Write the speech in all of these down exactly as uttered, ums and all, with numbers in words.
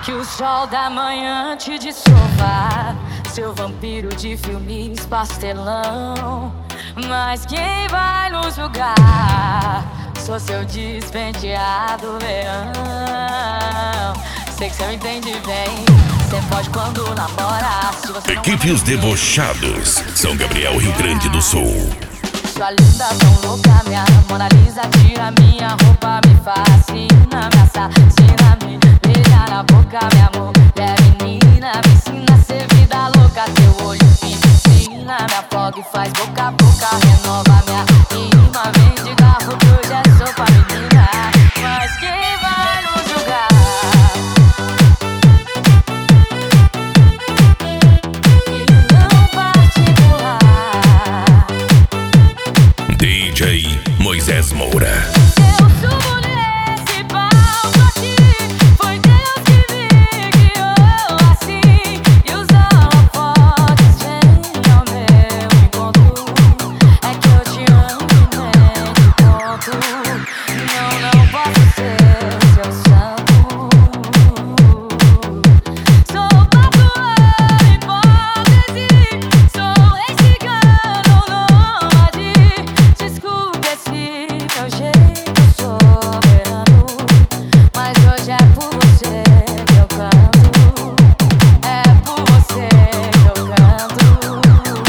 Que o sol da manhã te dissolva, seu vampiro de filmes pastelão. Mas quem vai nos julgar? Sou seu despenteado leão. Sei que cê me entende bem, cê pode quando namora. Se você Equipe Os Debochados, São Gabriel, Rio Grande do Sul. Sua linda, tão louca, minha Mona Lisa. Tira minha roupa, me fascina, me assassina, me beija na boca, meu amor. É menina, me ensina a ser vida louca. Teu olho me ensina, me afoga e faz boca a boca. Renova minha rima, vem de garro que hoje é sopa, menina. Mas quem vai nos julgar? D J Moisés Moura. Eu subo nesse palco assim, foi Deus que me guiou assim. E os holofotes vêm ao meu encontro. É que eu te amo e nem te conto. Não, não posso ser seu santo. Sou papuã, hipótese. Sou rei cigano, nômade. Desculpe esse meu jeito soberano, mas hoje é por você que eu canto. É por você que eu canto.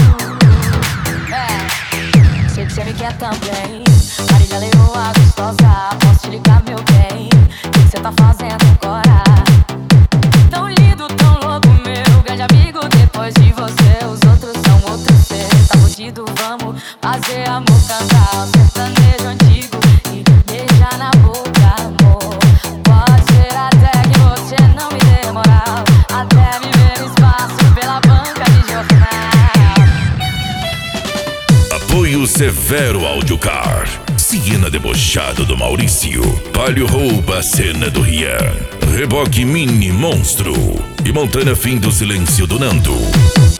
É, sei que você me quer também. Marília Leoa gostosa, posso te ligar, meu bem? O que você tá fazendo agora? Tão lindo, tão louco, meu grande amigo. Depois de você, os outros são outros. Cê tá fudido, vamos fazer amor, cantar o sertanejo antigo e beijar na boca, amor. Pode ser até que você não me dê moral, até me ver no espaço pela banca de jornal. Apoio Severo Audiocar. Siena Debochado do Maurício. Palio Rouba a Cena do Rian. Reboque Mini Monstro. E Montana Fim do Silêncio do Nando.